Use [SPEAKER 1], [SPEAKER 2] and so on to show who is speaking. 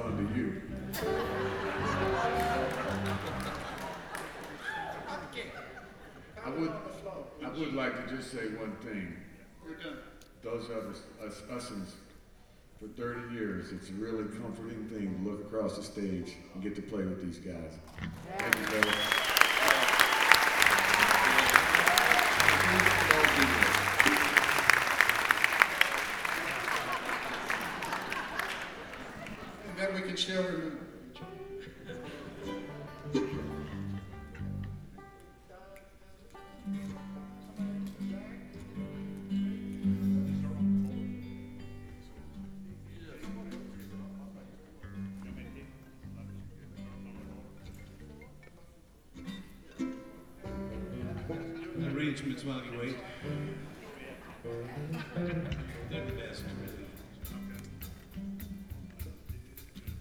[SPEAKER 1] under you. I would like to just say one thing.
[SPEAKER 2] We're done.
[SPEAKER 1] Those of usins, for 30 years, it's a really comforting thing to look across the stage and get to play with these guys. Thank you, fellas.
[SPEAKER 2] And that we can still remember each other.
[SPEAKER 3] Arrangements while you wait.